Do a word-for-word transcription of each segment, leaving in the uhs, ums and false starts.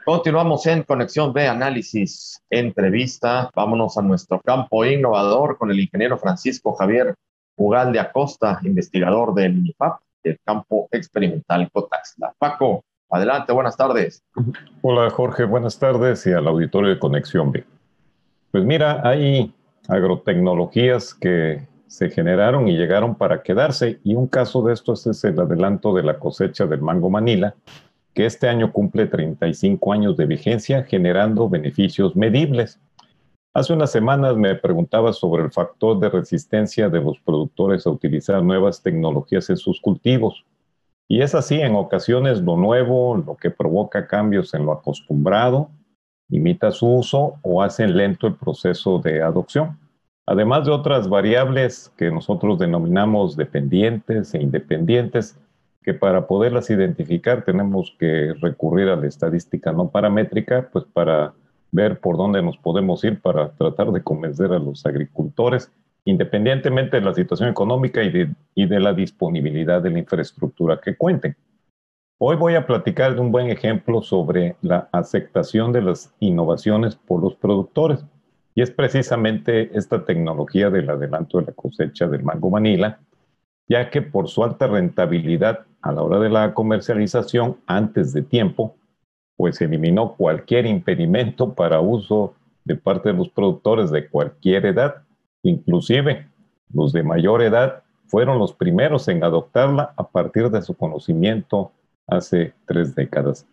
Continuamos en Conexión B, análisis, entrevista. Vámonos a nuestro campo innovador con el ingeniero Francisco Javier Ugalde Acosta, investigador del MIPAP, del campo experimental Cotaxla. Paco, adelante, buenas tardes. Hola Jorge, buenas tardes y al auditorio de Conexión B. Pues mira, hay agrotecnologías que se generaron y llegaron para quedarse, y un caso de esto es el adelanto de la cosecha del mango Manila, que este año cumple treinta y cinco años de vigencia, generando beneficios medibles. Hace unas semanas me preguntaba sobre el factor de resistencia de los productores a utilizar nuevas tecnologías en sus cultivos. Y es así, en ocasiones lo nuevo, lo que provoca cambios en lo acostumbrado, imita su uso o hace lento el proceso de adopción. Además de otras variables que nosotros denominamos dependientes e independientes, que para poderlas identificar tenemos que recurrir a la estadística no paramétrica, pues para ver por dónde nos podemos ir para tratar de convencer a los agricultores, independientemente de la situación económica y de, y de la disponibilidad de la infraestructura que cuenten. Hoy voy a platicar de un buen ejemplo sobre la aceptación de las innovaciones por los productores, y es precisamente esta tecnología del adelanto de la cosecha del mango Manila, ya que por su alta rentabilidad a la hora de la comercialización antes de tiempo, pues eliminó cualquier impedimento para uso de parte de los productores de cualquier edad. Inclusive los de mayor edad fueron los primeros en adoptarla a partir de su conocimiento hace tres décadas.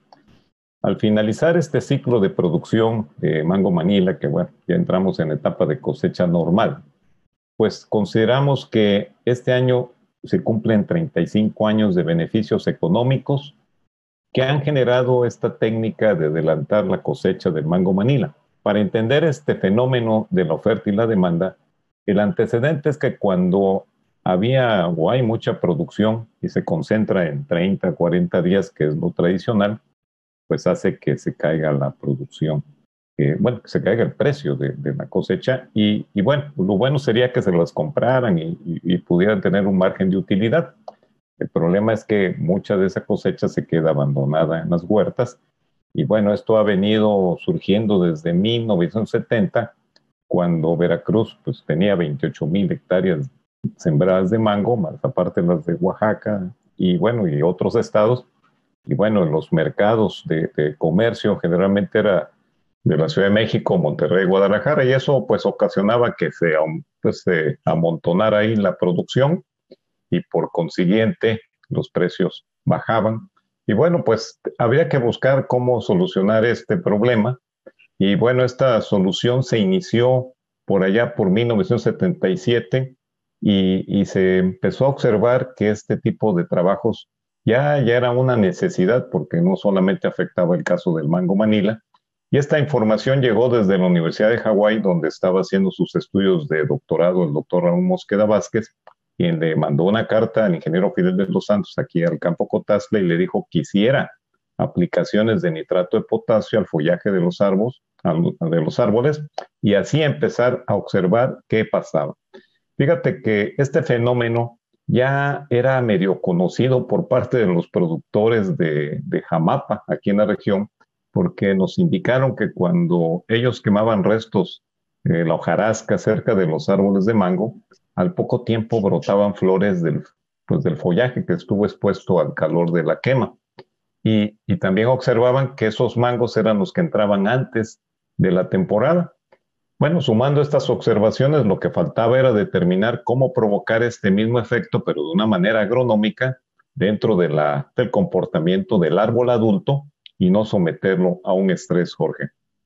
Al finalizar este ciclo de producción de mango Manila, que bueno, ya entramos en etapa de cosecha normal, pues consideramos que este año se cumplen treinta y cinco años de beneficios económicos que han generado esta técnica de adelantar la cosecha del mango Manila. Para entender este fenómeno de la oferta y la demanda, el antecedente es que cuando había o hay mucha producción y se concentra en treinta, cuarenta días, que es lo tradicional, pues hace que se caiga la producción, eh, bueno, que se caiga el precio de, de la cosecha, y, y bueno, lo bueno sería que se las compraran y, y, y pudieran tener un margen de utilidad. El problema es que mucha de esa cosecha se queda abandonada en las huertas, y bueno, esto ha venido surgiendo desde mil novecientos setenta, cuando Veracruz pues, tenía veintiocho mil hectáreas sembradas de mango, más aparte las de Oaxaca y bueno, y otros estados. Y bueno, en los mercados de, de comercio generalmente era de la Ciudad de México, Monterrey, Guadalajara, y eso pues ocasionaba que se, pues, se amontonara ahí la producción, y por consiguiente los precios bajaban. Y bueno, pues habría que buscar cómo solucionar este problema. Y bueno, esta solución se inició por allá por mil novecientos setenta y siete, y, y se empezó a observar que este tipo de trabajos ya, ya era una necesidad, porque no solamente afectaba el caso del mango Manila. Y esta información llegó desde la Universidad de Hawái, donde estaba haciendo sus estudios de doctorado el doctor Raúl Mosqueda Vázquez, quien le mandó una carta al ingeniero Fidel de los Santos aquí al campo Cotaxla y le dijo que hiciera aplicaciones de nitrato de potasio al follaje de los árboles, de los árboles, y así empezar a observar qué pasaba. Fíjate que este fenómeno ya era medio conocido por parte de los productores de, de Jamapa, aquí en la región, porque nos indicaron que cuando ellos quemaban restos, eh, la hojarasca cerca de los árboles de mango, al poco tiempo brotaban flores del, pues, del follaje que estuvo expuesto al calor de la quema. Y, y también observaban que esos mangos eran los que entraban antes de la temporada. Bueno, sumando estas observaciones, lo que faltaba era determinar cómo provocar este mismo efecto, pero de una manera agronómica, dentro de la, del comportamiento del árbol adulto, y no someterlo a un estrés, Jorge.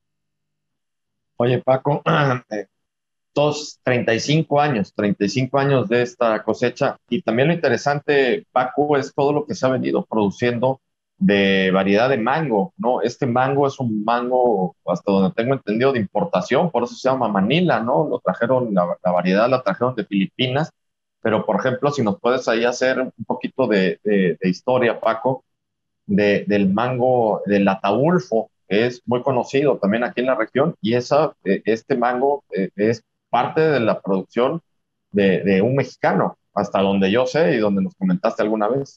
Oye, Paco, eh, dos, treinta y cinco años, treinta y cinco años de esta cosecha. Y también lo interesante, Paco, es todo lo que se ha venido produciendo de variedad de mango, ¿no? Este mango es un mango, hasta donde tengo entendido, de importación, por eso se llama Manila, ¿no? Lo trajeron, la, la variedad la trajeron de Filipinas, pero por ejemplo, si nos puedes ahí hacer un poquito de, de, de historia, Paco, de, del mango, del Ataulfo, que es muy conocido también aquí en la región, y esa, eh, este mango eh, es parte de la producción de, de un mexicano, hasta donde yo sé y donde nos comentaste alguna vez.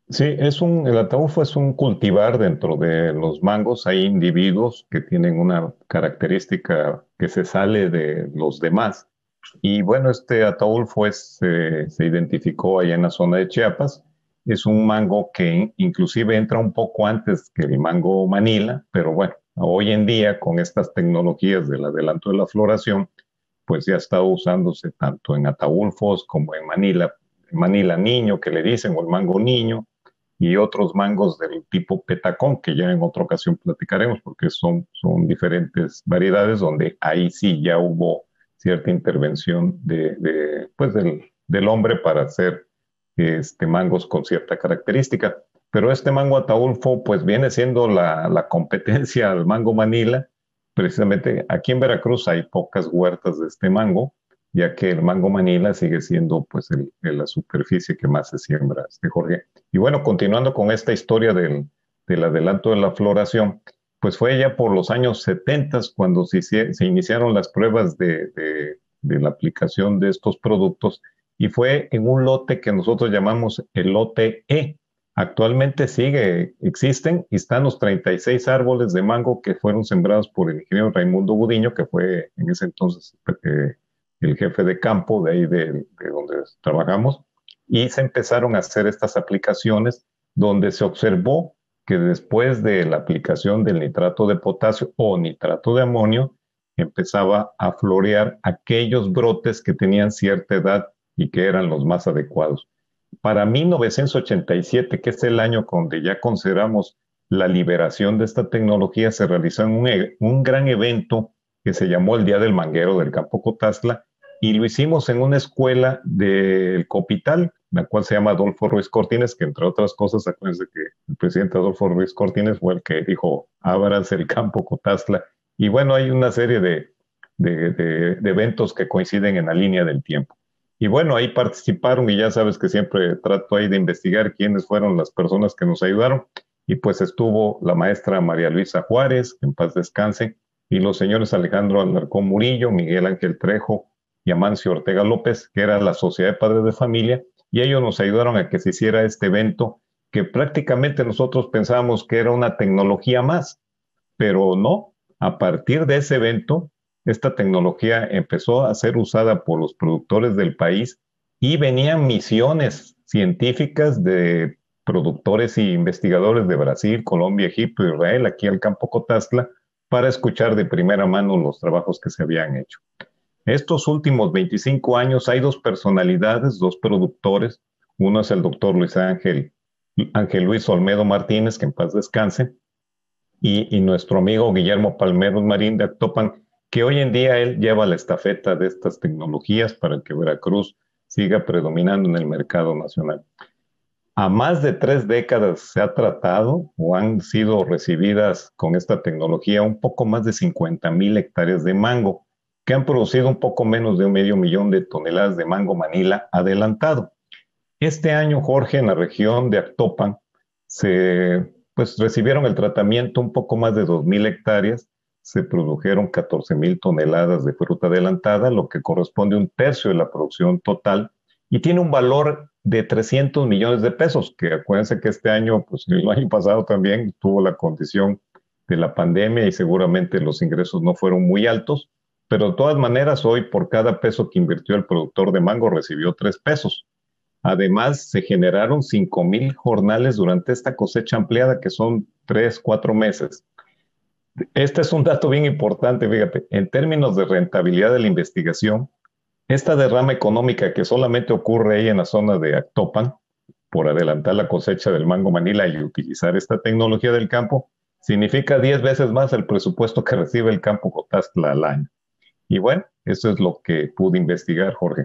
Sí, es un, el ataúfo es un cultivar dentro de los mangos. Hay individuos que tienen una característica que se sale de los demás. Y bueno, este ataulfo es, eh, se identificó allá en la zona de Chiapas. Es un mango que inclusive entra un poco antes que el mango Manila, pero bueno, hoy en día con estas tecnologías del adelanto de la floración, pues ya está usándose tanto en ataulfos como en Manila, Manila niño que le dicen, o el mango niño, y otros mangos del tipo petacón, que ya en otra ocasión platicaremos, porque son, son diferentes variedades donde ahí sí ya hubo cierta intervención de, de, pues del, del, hombre para hacer este, mangos con cierta característica. Pero este mango ataulfo pues viene siendo la, la competencia al mango Manila. Precisamente aquí en Veracruz hay pocas huertas de este mango, ya que el mango Manila sigue siendo pues el, el, la superficie que más se siembra, este Jorge. Y bueno, continuando con esta historia del, del adelanto de la floración, pues fue ya por los años setenta cuando se, se iniciaron las pruebas de, de, de, la aplicación de estos productos, y fue en un lote que nosotros llamamos el lote E. Actualmente sigue, existen y están los treinta y seis árboles de mango que fueron sembrados por el ingeniero Raimundo Gudiño, que fue en ese entonces eh, el jefe de campo de ahí de, de donde trabajamos, y se empezaron a hacer estas aplicaciones donde se observó que después de la aplicación del nitrato de potasio o nitrato de amonio, empezaba a florear aquellos brotes que tenían cierta edad y que eran los más adecuados. Para mil novecientos ochenta y siete, que es el año donde ya consideramos la liberación de esta tecnología, se realizó en un, un gran evento que se llamó el Día del Manguero del Campo Cotazla, y lo hicimos en una escuela del Copital, la cual se llama Adolfo Ruiz Cortines, que entre otras cosas, acuérdense que el presidente Adolfo Ruiz Cortines fue el que dijo, ábranse el campo Cotazla. Y bueno, hay una serie de, de, de, de eventos que coinciden en la línea del tiempo. Y bueno, ahí participaron, y ya sabes que siempre trato ahí de investigar quiénes fueron las personas que nos ayudaron. Y pues estuvo la maestra María Luisa Juárez, que en paz descanse, y los señores Alejandro Alarcón Murillo, Miguel Ángel Trejo y Amancio Ortega López, que era la Sociedad de Padres de Familia, y ellos nos ayudaron a que se hiciera este evento, que prácticamente nosotros pensábamos que era una tecnología más, pero no. A partir de ese evento, esta tecnología empezó a ser usada por los productores del país, y venían misiones científicas de productores e investigadores de Brasil, Colombia, Egipto, Israel, aquí al campo Cotazla, para escuchar de primera mano los trabajos que se habían hecho. Estos últimos veinticinco años hay dos personalidades, dos productores. Uno es el doctor Luis Ángel, Ángel Luis Olmedo Martínez, que en paz descanse, y, y nuestro amigo Guillermo Palmeros Marín de Actopan, que hoy en día él lleva la estafeta de estas tecnologías para que Veracruz siga predominando en el mercado nacional. A más de tres décadas se ha tratado o han sido recibidas con esta tecnología un poco más de cincuenta mil hectáreas de mango, que han producido un poco menos de un medio millón de toneladas de mango Manila adelantado. Este año, Jorge, en la región de Actopan, se pues, recibieron el tratamiento un poco más de dos mil hectáreas, se produjeron catorce mil toneladas de fruta adelantada, lo que corresponde a un tercio de la producción total, y tiene un valor de trescientos millones de pesos, que acuérdense que este año, pues el año pasado también tuvo la condición de la pandemia y seguramente los ingresos no fueron muy altos, pero de todas maneras hoy por cada peso que invirtió el productor de mango recibió tres pesos. Además, se generaron cinco mil jornales durante esta cosecha ampliada, que son tres, cuatro meses. Este es un dato bien importante, fíjate, en términos de rentabilidad de la investigación, esta derrama económica que solamente ocurre ahí en la zona de Actopan, por adelantar la cosecha del mango Manila y utilizar esta tecnología del campo, significa diez veces más el presupuesto que recibe el campo Cotazla al año. Y bueno, eso es lo que pude investigar, Jorge.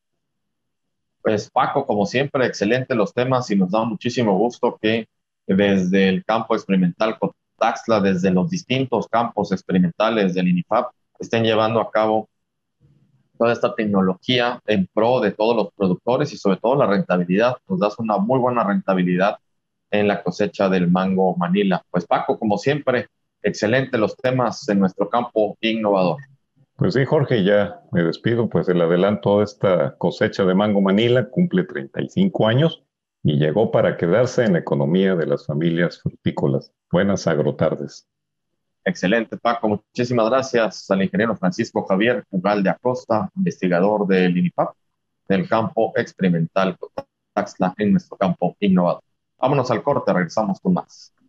Pues Paco, como siempre, excelente los temas y nos da muchísimo gusto que desde el campo experimental Cotaxla, desde los distintos campos experimentales del INIFAP, estén llevando a cabo toda esta tecnología en pro de todos los productores y sobre todo la rentabilidad. Nos das una muy buena rentabilidad en la cosecha del mango Manila. Pues Paco, como siempre, excelente los temas en nuestro campo innovador. Pues sí, Jorge, ya me despido, pues el adelanto de esta cosecha de mango Manila cumple treinta y cinco años, y llegó para quedarse en la economía de las familias frutícolas. Buenas agrotardes. Excelente, Paco. Muchísimas gracias al ingeniero Francisco Javier Ugal de Acosta, investigador del INIPAP, del campo experimental Cotaxla en nuestro campo innovador. Vámonos al corte, regresamos con más.